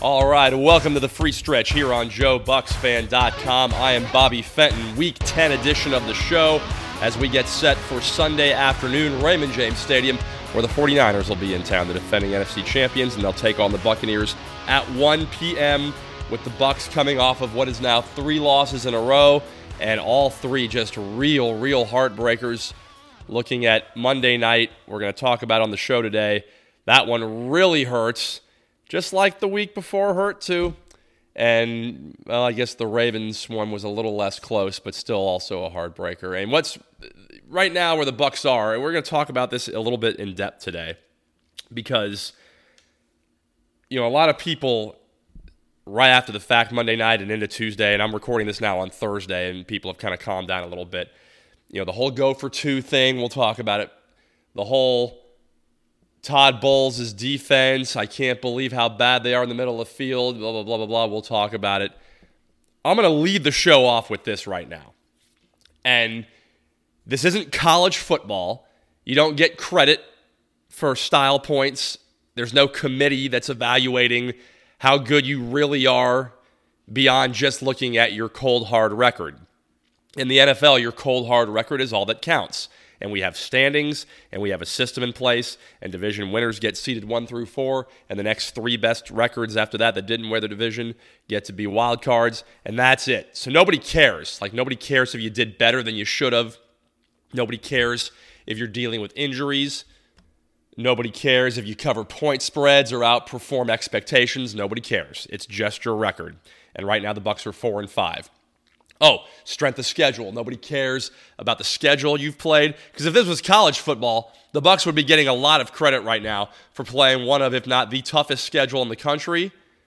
All right, welcome to the free stretch here on JoeBucksFan.com. I am Bobby Fenton, Week 10 edition of the show as we get set for Sunday afternoon, Raymond James Stadium, where the 49ers will be in town, the defending NFC champions, and they'll take on the Buccaneers at 1 p.m. with the Bucs coming off of what is now 3 losses in a row, and all 3 just real heartbreakers. Looking at Monday night, we're going to talk about on the show today, that one really hurts. Just like the week before hurt too. And, well, I guess the Ravens one was a little less close, but still also a heartbreaker. And what's right now where the Bucs are, and we're going to talk about this a little bit in depth today because, a lot of people right after the fact, Monday night and into Tuesday, and I'm recording this now on Thursday, and people have kind of calmed down a little bit. The whole go for 2 thing, we'll talk about it. The whole Todd Bowles' defense, I can't believe how bad they are in the middle of the field, blah, blah, blah, blah, blah. We'll talk about it. I'm going to lead the show off with this right now. And this isn't college football. You don't get credit for style points. There's no committee that's evaluating how good you really are beyond just looking at your cold, hard record. In the NFL, your cold, hard record is all that counts. And we have standings, and we have a system in place, and division winners get seeded 1 through 4, and the next 3 best records after that didn't win the division get to be wild cards, and that's it. So nobody cares. Nobody cares if you did better than you should have. Nobody cares if you're dealing with injuries. Nobody cares if you cover point spreads or outperform expectations. Nobody cares. It's just your record. And right now the Bucs are 4-5. Oh, strength of schedule. Nobody cares about the schedule you've played. Because if this was college football, the Bucs would be getting a lot of credit right now for playing one of, if not the toughest schedule in the country.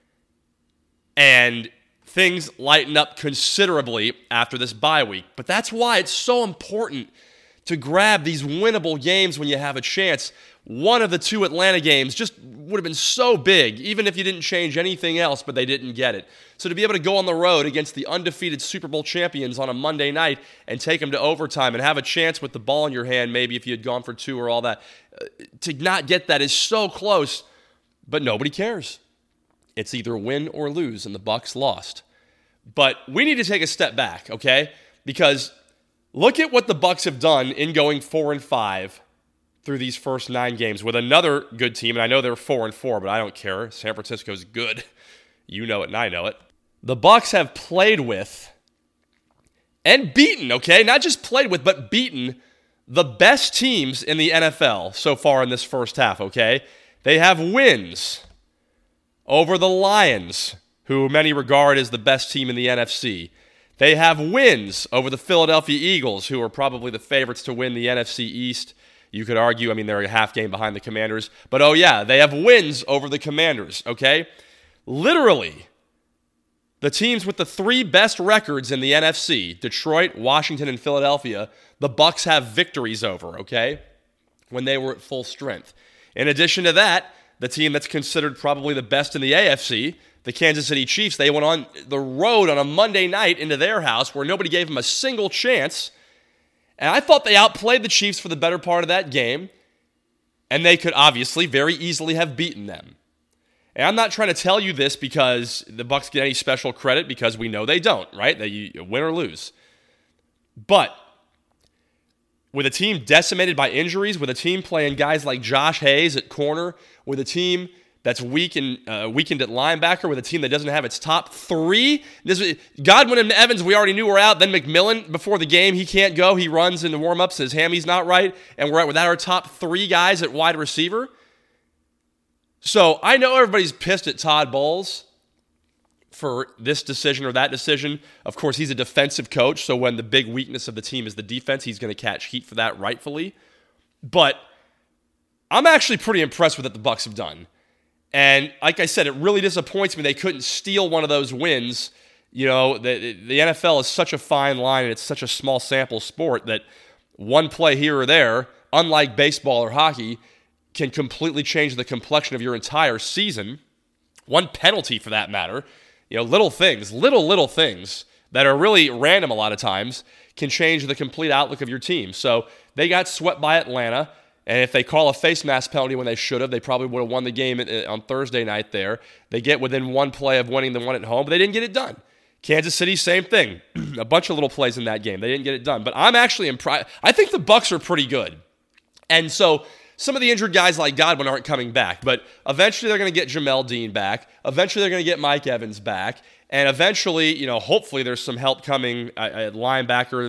And things lighten up considerably after this bye week. But that's why it's so important to grab these winnable games when you have a chance. One of the 2 Atlanta games just would have been so big, even if you didn't change anything else, but they didn't get it. So to be able to go on the road against the undefeated Super Bowl champions on a Monday night and take them to overtime and have a chance with the ball in your hand, maybe if you had gone for 2 or all that, to not get that is so close, but nobody cares. It's either win or lose, and the Bucs lost. But we need to take a step back, okay? Because look at what the Bucs have done in going 4-5 through these first 9 games with another good team, and I know they're 4-4, but I don't care. San Francisco's good. You know it, and I know it. The Bucs have played with and beaten, okay? Not just played with, but beaten the best teams in the NFL so far in this first half, okay? They have wins over the Lions, who many regard as the best team in the NFC. They have wins over the Philadelphia Eagles, who are probably the favorites to win the NFC East. You could argue, they're a half game behind the Commanders. But, oh yeah, they have wins over the Commanders, okay? Literally, the teams with the 3 best records in the NFC, Detroit, Washington, and Philadelphia, the Bucs have victories over, okay, when they were at full strength. In addition to that, the team that's considered probably the best in the AFC, the Kansas City Chiefs, they went on the road on a Monday night into their house where nobody gave them a single chance. And I thought they outplayed the Chiefs for the better part of that game, and they could obviously very easily have beaten them. And I'm not trying to tell you this because the Bucs get any special credit, because we know they don't, right? They win or lose. But with a team decimated by injuries, with a team playing guys like Josh Hayes at corner, with a team that's weakened at linebacker, with a team that doesn't have its top 3. Godwin and Evans, we already knew were out. Then McMillan, before the game, he can't go. He runs in the warm-ups, his hammy's not right, and we're without our top 3 guys at wide receiver. So I know everybody's pissed at Todd Bowles for this decision or that decision. Of course, he's a defensive coach, so when the big weakness of the team is the defense, he's going to catch heat for that rightfully. But I'm actually pretty impressed with what the Bucs have done. And like I said, it really disappoints me they couldn't steal one of those wins. The NFL is such a fine line, and it's such a small sample sport that one play here or there, unlike baseball or hockey, can completely change the complexion of your entire season. One penalty, for that matter, little things that are really random a lot of times can change the complete outlook of your team. So they got swept by Atlanta. And if they call a face mask penalty when they should have, they probably would have won the game on Thursday night there. They get within one play of winning the one at home, but they didn't get it done. Kansas City, same thing. A bunch of little plays in that game. They didn't get it done. But I'm actually impressed. I think the Bucs are pretty good. And so some of the injured guys like Godwin aren't coming back. But eventually they're going to get Jamel Dean back. Eventually they're going to get Mike Evans back. And eventually, hopefully there's some help coming at linebacker.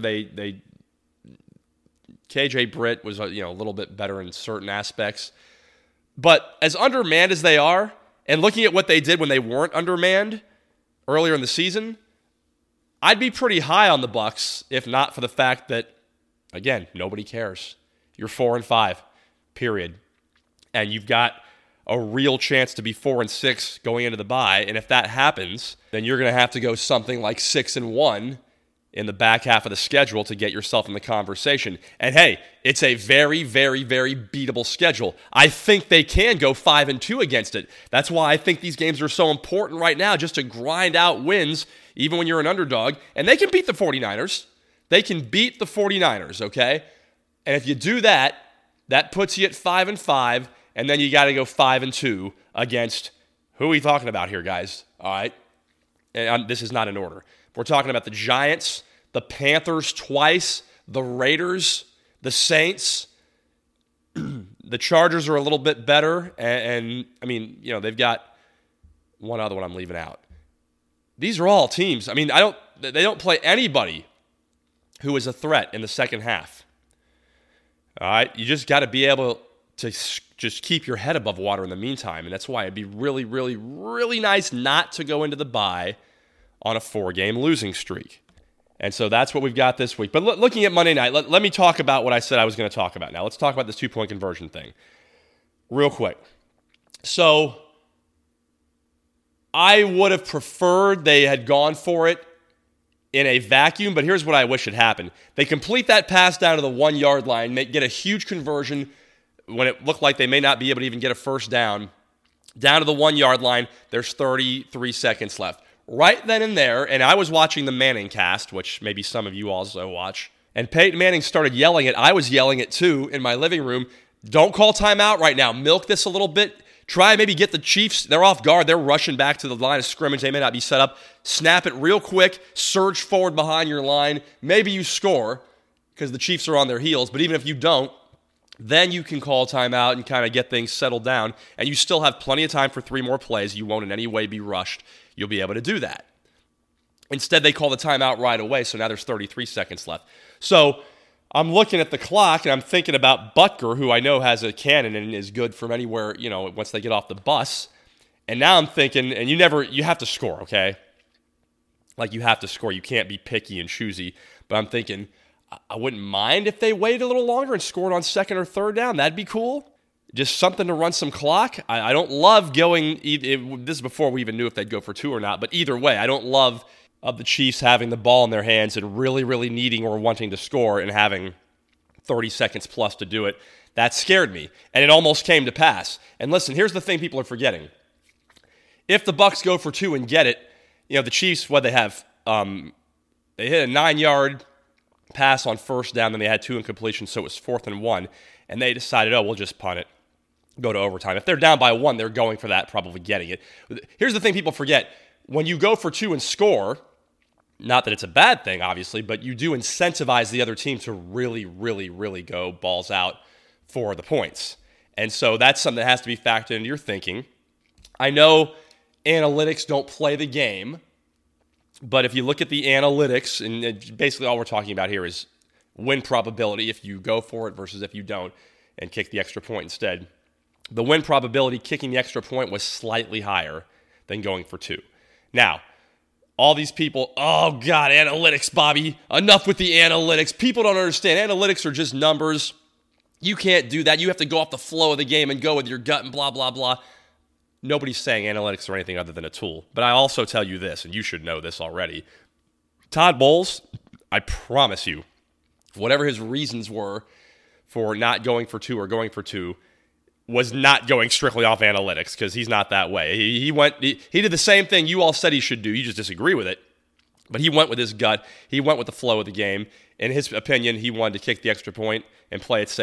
KJ Britt was a little bit better in certain aspects. But as undermanned as they are, and looking at what they did when they weren't undermanned earlier in the season, I'd be pretty high on the Bucs if not for the fact that, again, nobody cares. You're 4-5, period. And you've got a real chance to be 4-6 going into the bye. And if that happens, then you're going to have to go something like 6-1 in the back half of the schedule to get yourself in the conversation. And hey, it's a very, very, very beatable schedule. I think they can go 5-2 against it. That's why I think these games are so important right now, just to grind out wins, even when you're an underdog. And they can beat the 49ers. They can beat the 49ers, okay? And if you do that, that puts you at 5-5, and then you got to go 5-2 against, who are we talking about here, guys? All right? And this is not in order. We're talking about the Giants, the Panthers twice, the Raiders, the Saints. The Chargers are a little bit better, and they've got one other one I'm leaving out. These are all teams. I mean, they don't play anybody who is a threat in the second half. All right? You just got to be able to just keep your head above water in the meantime, and that's why it'd be really, really, really nice not to go into the bye on a 4-game losing streak. And so that's what we've got this week. But looking at Monday night, let me talk about what I said I was going to talk about now. Let's talk about this 2-point conversion thing real quick. So I would have preferred they had gone for it in a vacuum, but here's what I wish had happened. They complete that pass down to the 1-yard line, get a huge conversion when it looked like they may not be able to even get a first down to the 1-yard line. There's 33 seconds left. Right then and there, and I was watching the Manning cast, which maybe some of you also watch, and Peyton Manning started yelling it. I was yelling it too in my living room. Don't call timeout right now. Milk this a little bit. Try maybe get the Chiefs. They're off guard. They're rushing back to the line of scrimmage. They may not be set up. Snap it real quick. Surge forward behind your line. Maybe you score because the Chiefs are on their heels. But even if you don't, then you can call timeout and kind of get things settled down. And you still have plenty of time for 3 more plays. You won't in any way be rushed. You'll be able to do that. Instead, they call the timeout right away, so now there's 33 seconds left. So I'm looking at the clock, and I'm thinking about Butker, who I know has a cannon and is good from anywhere, once they get off the bus. And now I'm thinking, and you have to score, okay? Like, you have to score. You can't be picky and choosy. But I'm thinking, I wouldn't mind if they waited a little longer and scored on second or third down. That'd be cool. Just something to run some clock. I don't love going, this is before we even knew if they'd go for 2 or not, but either way, I don't love of the Chiefs having the ball in their hands and really, really needing or wanting to score and having 30 seconds plus to do it. That scared me, and it almost came to pass. And listen, here's the thing people are forgetting. If the Bucs go for 2 and get it, the Chiefs, what they have, they hit a 9-yard pass on first down, then they had 2 incompletions, so it was 4th and 1, and they decided, we'll just punt it. Go to overtime. If they're down by 1, they're going for that, probably getting it. Here's the thing people forget. When you go for 2 and score, not that it's a bad thing, obviously, but you do incentivize the other team to really, really, really go balls out for the points. And so that's something that has to be factored into your thinking. I know analytics don't play the game, but if you look at the analytics, and basically all we're talking about here is win probability if you go for it versus if you don't and kick the extra point instead. The win probability kicking the extra point was slightly higher than going for 2. Now, all these people, oh God, analytics, Bobby. Enough with the analytics. People don't understand. Analytics are just numbers. You can't do that. You have to go off the flow of the game and go with your gut and blah, blah, blah. Nobody's saying analytics are anything other than a tool. But I also tell you this, and you should know this already. Todd Bowles, I promise you, whatever his reasons were for not going for 2 or going for 2, was not going strictly off analytics because he's not that way. He did the same thing you all said he should do. You just disagree with it. But he went with his gut. He went with the flow of the game. In his opinion, he wanted to kick the extra point and play it safe.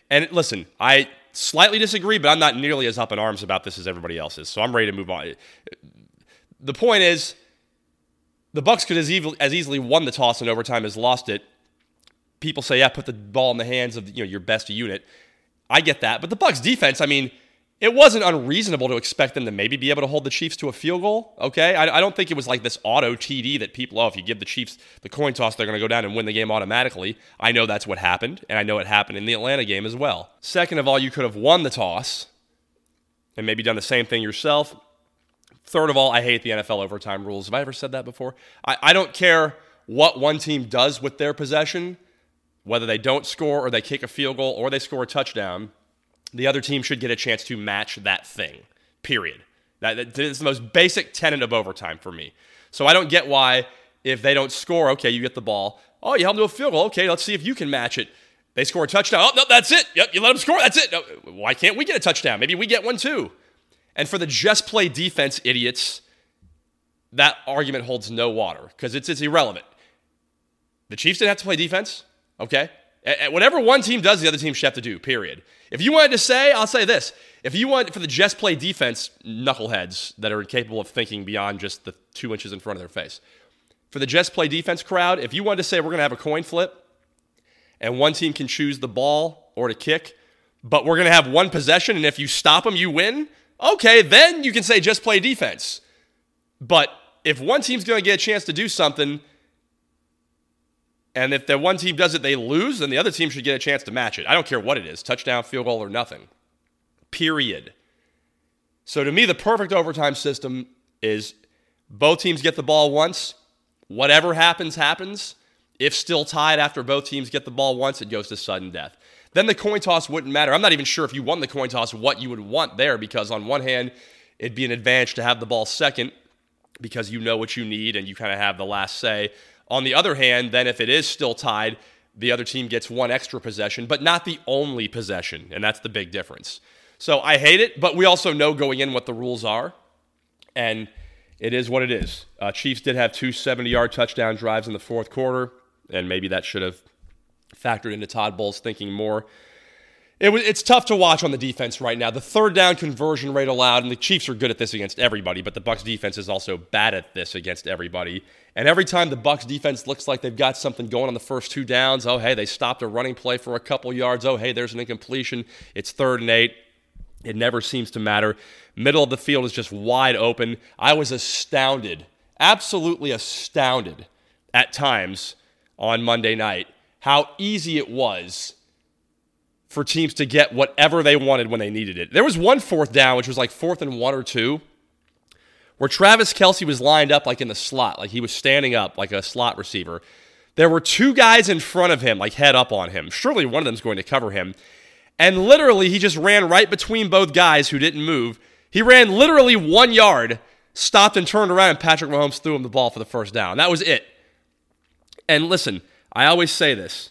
And listen, I slightly disagree, but I'm not nearly as up in arms about this as everybody else is. So I'm ready to move on. The point is, the Bucs could as easily won the toss in overtime as lost it. People say, yeah, put the ball in the hands of your best unit. I get that. But the Bucs defense, I mean, it wasn't unreasonable to expect them to maybe be able to hold the Chiefs to a field goal, okay? I don't think it was like this auto TD that people, if you give the Chiefs the coin toss, they're going to go down and win the game automatically. I know that's what happened, and I know it happened in the Atlanta game as well. Second of all, you could have won the toss and maybe done the same thing yourself. Third of all, I hate the NFL overtime rules. Have I ever said that before? I don't care what one team does with their possession, whether they don't score or they kick a field goal or they score a touchdown. The other team should get a chance to match that thing, period. That is the most basic tenet of overtime for me. So I don't get why, if they don't score, okay, you get the ball. Oh, you held them to a field goal. Okay, let's see if you can match it. They score a touchdown. Oh, no, that's it. Yep, you let them score. That's it. No, why can't we get a touchdown? Maybe we get one too. And for the just play defense idiots, that argument holds no water because it's irrelevant. The Chiefs didn't have to play defense, okay? Whatever one team does, the other team should have to do, period. If you wanted to say, I'll say this. If you want for the just play defense, knuckleheads that are incapable of thinking beyond just the 2 inches in front of their face. For the just play defense crowd, if you wanted to say we're going to have a coin flip and one team can choose the ball or to kick, but we're going to have one possession and if you stop them, you win, okay, then you can say just play defense. But if one team's going to get a chance to do something, and if the one team does it, they lose, then the other team should get a chance to match it. I don't care what it is, touchdown, field goal, or nothing. Period. So to me, the perfect overtime system is both teams get the ball once. Whatever happens, happens. If still tied after both teams get the ball once, it goes to sudden death. Then the coin toss wouldn't matter. I'm not even sure if you won the coin toss what you would want there, because on one hand, it'd be an advantage to have the ball second because you know what you need and you kind of have the last say. On the other hand, then if it is still tied, the other team gets one extra possession, but not the only possession, and that's the big difference. So I hate it, but we also know going in what the rules are, and it is what it is. Chiefs did have 2 70-yard touchdown drives in the fourth quarter, and maybe that should have factored into Todd Bowles' thinking more. It's tough to watch on the defense right now. The third down conversion rate allowed, and the Chiefs are good at this against everybody, but the Bucs defense is also bad at this against everybody. And every time the Bucs defense looks like they've got something going on the first 2 downs, oh, hey, they stopped a running play for a couple yards. Oh, hey, there's an incompletion. It's 3rd and 8. It never seems to matter. Middle of the field is just wide open. I was astounded, absolutely astounded at times on Monday night how easy it was for teams to get whatever they wanted when they needed it. There was one 4th down, which was like 4th and 1 or 2, where Travis Kelce was lined up like in the slot, like he was standing up like a slot receiver. There were 2 guys in front of him, like head up on him. Surely one of them is going to cover him. And literally, he just ran right between both guys who didn't move. He ran literally 1 yard, stopped and turned around, and Patrick Mahomes threw him the ball for the first down. That was it. And listen, I always say this.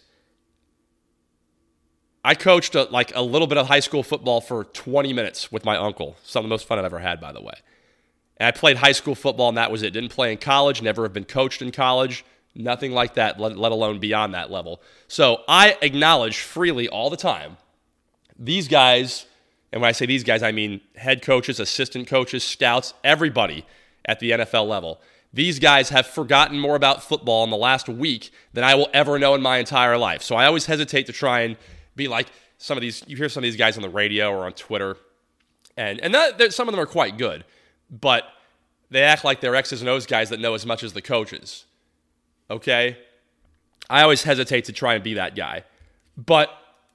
I coached a little bit of high school football for 20 minutes with my uncle. Some of the most fun I've ever had, by the way. And I played high school football, and that was it. Didn't play in college, never have been coached in college, nothing like that, let alone beyond that level. So I acknowledge freely all the time, these guys, and when I say these guys, I mean head coaches, assistant coaches, scouts, everybody at the NFL level. These guys have forgotten more about football in the last week than I will ever know in my entire life. So I always hesitate to try and be like some of these, you hear some of these guys on the radio or on Twitter, and some of them are quite good, but they act like they're X's and O's guys that know as much as the coaches, okay? I always hesitate to try and be that guy, but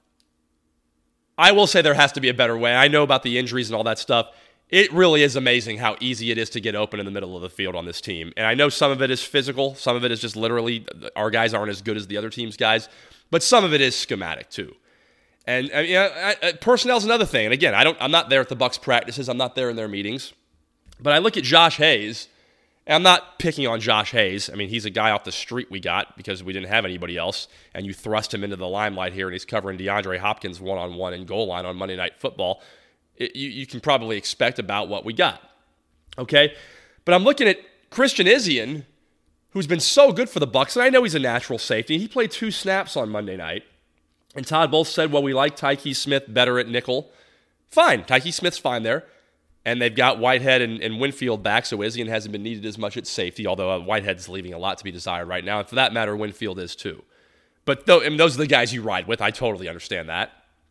I will say there has to be a better way. I know about the injuries and all that stuff. It really is amazing how easy it is to get open in the middle of the field on this team, and I know some of it is physical, some of it is just literally our guys aren't as good as the other team's guys, but some of it is schematic too. And personnel's another thing. And again, I'm not there at the Bucs practices. I'm not there in their meetings. But I look at Josh Hayes, and I'm not picking on Josh Hayes. I mean, he's a guy off the street we got because we didn't have anybody else. And you thrust him into the limelight here, and he's covering DeAndre Hopkins one-on-one in goal line on Monday Night Football. You can probably expect about what we got. Okay? But I'm looking at Christian Izien, who's been so good for the Bucs, and I know he's a natural safety. He played 2 snaps on Monday night. And Todd Bowles said, well, we like Tyke Smith better at nickel. Fine. Tyke Smith's fine there. And they've got Whitehead and Winfield back, so Izien hasn't been needed as much at safety, although Whitehead's leaving a lot to be desired right now. And for that matter, Winfield is too. But those are the guys you ride with. I totally understand that.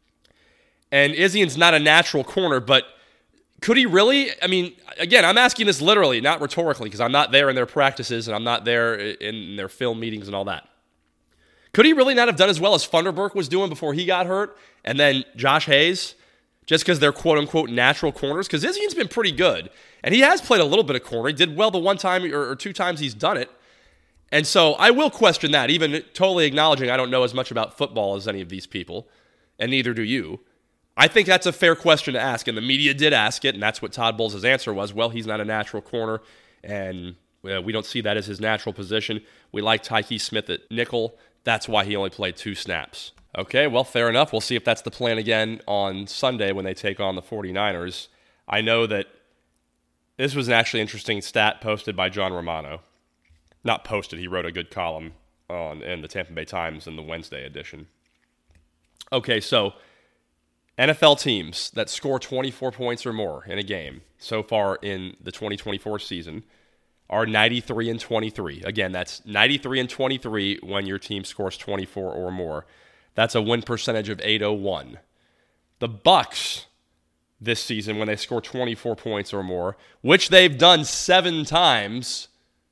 And Izien's not a natural corner, but could he really? I mean, again, I'm asking this literally, not rhetorically, because I'm not there in their practices and I'm not there in their film meetings and all that. Could he really not have done as well as Funderburk was doing before he got hurt? And then Josh Hayes, just because they're quote-unquote natural corners? Because Izien's been pretty good. And he has played a little bit of corner. He did well the one time or two times he's done it. And so I will question that, even totally acknowledging I don't know as much about football as any of these people, and neither do you. I think that's a fair question to ask, and the media did ask it, and that's what Todd Bowles' answer was. Well, he's not a natural corner, and we don't see that as his natural position. We like Tyke Smith at nickel. That's why he only played 2 snaps. Okay, well, fair enough. We'll see if that's the plan again on Sunday when they take on the 49ers. I know that this was an actually interesting stat posted by John Romano. Not posted, he wrote a good column in the Tampa Bay Times in the Wednesday edition. Okay, so NFL teams that score 24 points or more in a game so far in the 2024 season are 93-23. Again, that's 93-23 when your team scores 24 or more. That's a win percentage of .801. The Bucs this season, when they score 24 points or more, which they've done 7 times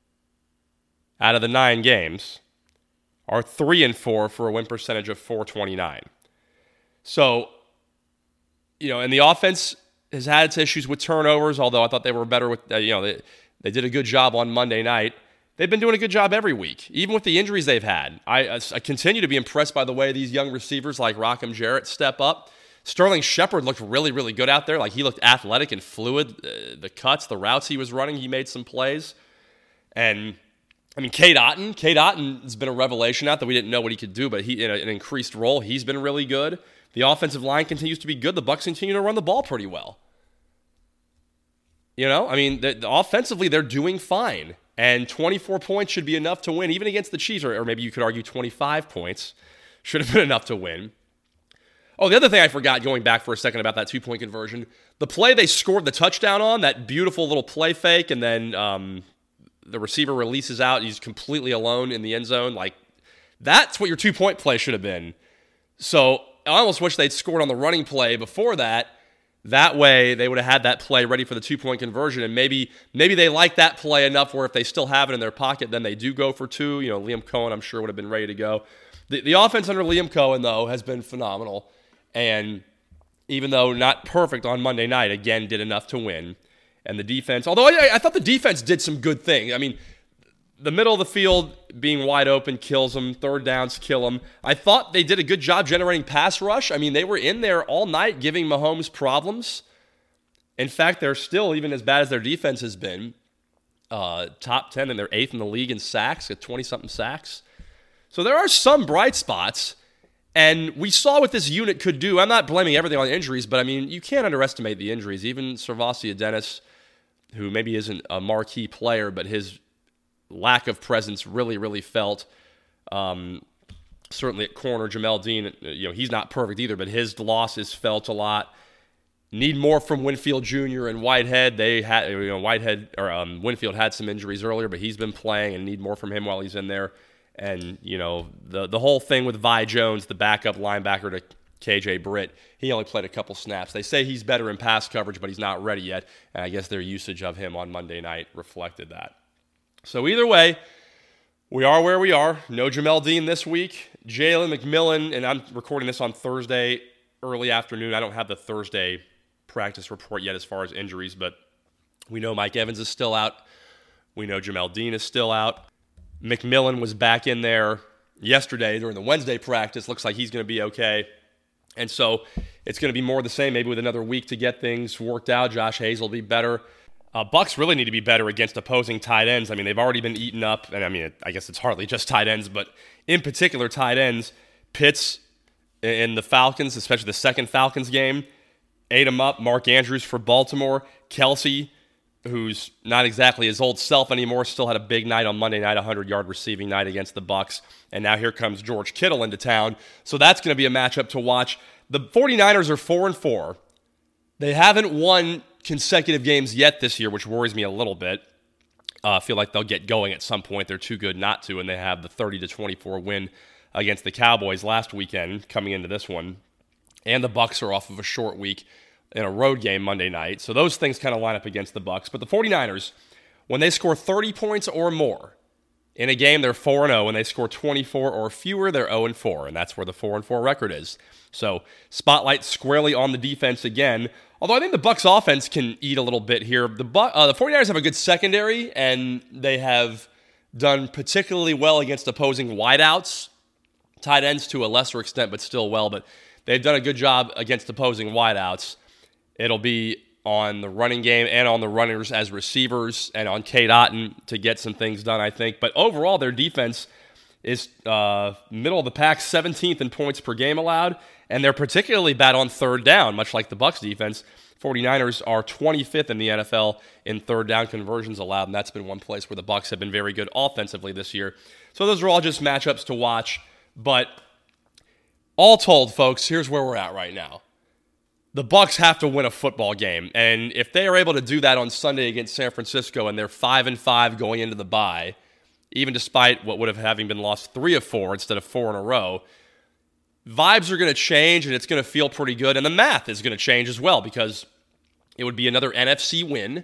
out of the 9 games, are 3-4 for a win percentage of .429. So, and the offense has had its issues with turnovers, although I thought they were better with, they did a good job on Monday night. They've been doing a good job every week, even with the injuries they've had. I continue to be impressed by the way these young receivers like Rakim Jarrett step up. Sterling Shepard looked really, really good out there. Like, he looked athletic and fluid. The cuts, the routes he was running, he made some plays. And, I mean, Cade Otton has been a revelation out that we didn't know what he could do, but he in an increased role, he's been really good. The offensive line continues to be good. The Bucs continue to run the ball pretty well. Offensively, they're doing fine. And 24 points should be enough to win, even against the Chiefs, or maybe you could argue 25 points should have been enough to win. Oh, the other thing I forgot, going back for a second about that 2-point conversion, the play they scored the touchdown on, that beautiful little play fake, and then the receiver releases out, he's completely alone in the end zone. Like, that's what your 2-point play should have been. So I almost wish they'd scored on the running play before that. That way, they would have had that play ready for the 2-point conversion, and maybe they like that play enough where if they still have it in their pocket, then they do go for 2. Liam Cohen, I'm sure, would have been ready to go. The offense under Liam Cohen, though, has been phenomenal, and even though not perfect on Monday night, again, did enough to win. And the defense, although I thought the defense did some good things. I mean, the middle of the field being wide open kills them. Third downs kill them. I thought they did a good job generating pass rush. I mean, they were in there all night giving Mahomes problems. In fact, they're still, even as bad as their defense has been, top 10 and they're 8th in the league in sacks, at 20-something sacks. So there are some bright spots. And we saw what this unit could do. I'm not blaming everything on injuries, but I mean, you can't underestimate the injuries. Even Servacia Dennis, who maybe isn't a marquee player, but his lack of presence really, really felt. Certainly at corner, Jamel Dean, he's not perfect either, but his loss is felt a lot. Need more from Winfield Jr. and Whitehead. They had, Winfield had some injuries earlier, but he's been playing, and need more from him while he's in there. And, the whole thing with Vi Jones, the backup linebacker to KJ Britt, he only played a couple snaps. They say he's better in pass coverage, but he's not ready yet. And I guess their usage of him on Monday night reflected that. So either way, we are where we are. No Jamel Dean this week. Jalen McMillan, and I'm recording this on Thursday, early afternoon. I don't have the Thursday practice report yet as far as injuries, but we know Mike Evans is still out. We know Jamel Dean is still out. McMillan was back in there yesterday during the Wednesday practice. Looks like he's going to be okay. And so it's going to be more of the same, maybe with another week to get things worked out. Josh Hayes will be better. Bucs really need to be better against opposing tight ends. I mean, they've already been eaten up, and I mean, I guess it's hardly just tight ends, but in particular tight ends. Pitts in the Falcons, especially the second Falcons game, ate them up. Mark Andrews for Baltimore. Kelsey who's not exactly his old self anymore, still had a big night on Monday night, 100-yard receiving night against the Bucs. And now here comes George Kittle into town. So that's going to be a matchup to watch. The 49ers are 4-4. They haven't won consecutive games yet this year, which worries me a little bit. I feel like they'll get going at some point. They're too good not to, and they have the 30-24 win against the Cowboys last weekend coming into this one. And the Bucs are off of a short week in a road game Monday night. So those things kind of line up against the Bucs. But the 49ers, when they score 30 points or more in a game, they're 4-0. When they score 24 or fewer, they're 0-4. And that's where the 4-4 record is. So spotlight squarely on the defense again. Although I think the Bucs offense can eat a little bit here. The 49ers have a good secondary, and they have done particularly well against opposing wideouts. Tight ends to a lesser extent, but still well. But they've done a good job against opposing wideouts. It'll be on the running game and on the runners as receivers and on Cade Otton to get some things done, I think. But overall, their defense is middle of the pack, 17th in points per game allowed, and they're particularly bad on third down, much like the Bucs defense. 49ers are 25th in the NFL in third down conversions allowed, and that's been one place where the Bucs have been very good offensively this year. So those are all just matchups to watch. But all told, folks, here's where we're at right now. The Bucs have to win a football game, and if they are able to do that on Sunday against San Francisco and they're 5-5 going into the bye, even despite what would have having been lost 3 of 4 instead of 4 in a row, vibes are going to change and it's going to feel pretty good. And the math is going to change as well because it would be another NFC win.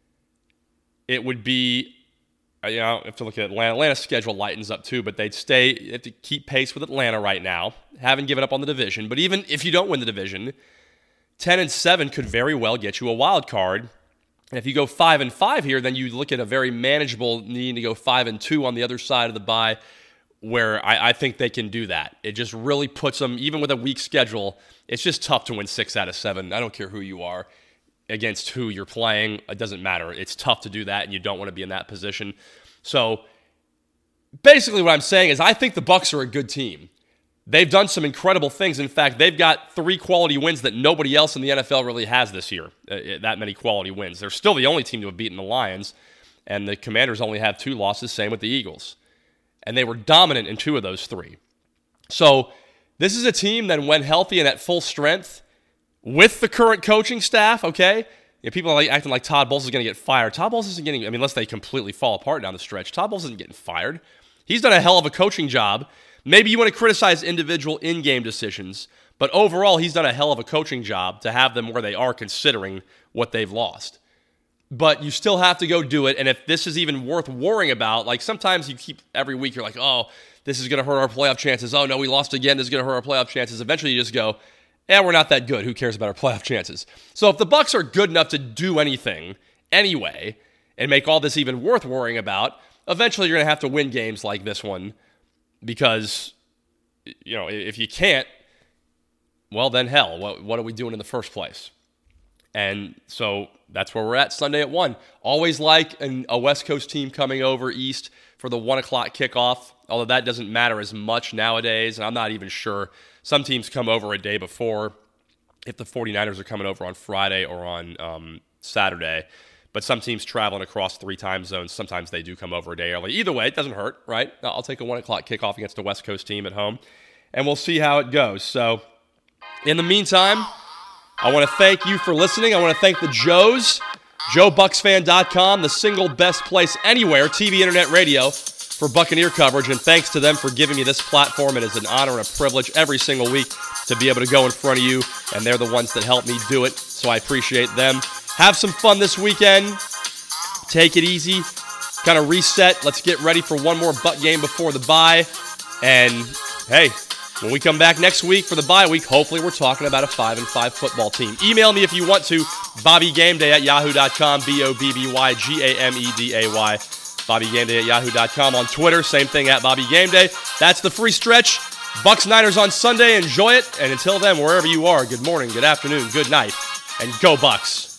It would be, I have to look at Atlanta. Atlanta's schedule lightens up too, but they have to keep pace with Atlanta right now. Haven't given up on the division. But even if you don't win the division, 10-7 could very well get you a wild card. And if you go 5-5 here, then you look at a very manageable needing to go 5-2 on the other side of the bye, where I think they can do that. It just really puts them, even with a weak schedule, it's just tough to win 6 out of 7. I don't care who you are, against who you're playing. It doesn't matter. It's tough to do that, and you don't want to be in that position. So basically what I'm saying is I think the Bucs are a good team. They've done some incredible things. In fact, they've got 3 quality wins that nobody else in the NFL really has this year, that many quality wins. They're still the only team to have beaten the Lions, and the Commanders only have 2 losses, same with the Eagles. And they were dominant in 2 of those 3. So this is a team that when healthy and at full strength, with the current coaching staff, okay? People are acting like Todd Bowles is going to get fired. Todd Bowles isn't getting, unless they completely fall apart down the stretch, Todd Bowles isn't getting fired. He's done a hell of a coaching job. Maybe you want to criticize individual in-game decisions, but overall, he's done a hell of a coaching job to have them where they are considering what they've lost. But you still have to go do it, and if this is even worth worrying about, like sometimes you keep, every week you're like, oh, this is going to hurt our playoff chances. Oh, no, we lost again. This is going to hurt our playoff chances. Eventually you just go, we're not that good. Who cares about our playoff chances? So if the Bucs are good enough to do anything anyway and make all this even worth worrying about, eventually you're going to have to win games like this one. Because, if you can't, well, then hell, what are we doing in the first place? And so that's where we're at Sunday at 1. Always like a West Coast team coming over east for the 1 o'clock kickoff, although that doesn't matter as much nowadays, and I'm not even sure. Some teams come over a day before if the 49ers are coming over on Friday or on Saturday. But some teams traveling across 3 time zones, sometimes they do come over a day early. Either way, it doesn't hurt, right? I'll take a 1 o'clock kickoff against a West Coast team at home, and we'll see how it goes. So, in the meantime, I want to thank you for listening. I want to thank the Joes, JoeBucksFan.com, the single best place anywhere, TV, internet, radio, for Buccaneer coverage. And thanks to them for giving me this platform. It is an honor and a privilege every single week to be able to go in front of you, and they're the ones that help me do it, so I appreciate them. Have some fun this weekend. Take it easy. Kind of reset. Let's get ready for one more Buck game before the bye. And, hey, when we come back next week for the bye week, hopefully we're talking about a 5-5 football team. Email me if you want to, BobbyGameday@yahoo.com, BobbyGameday, BobbyGameday@yahoo.com. On Twitter, same thing, @BobbyGameday. That's the free stretch. Bucks Niners on Sunday. Enjoy it. And until then, wherever you are, good morning, good afternoon, good night, and go Bucks.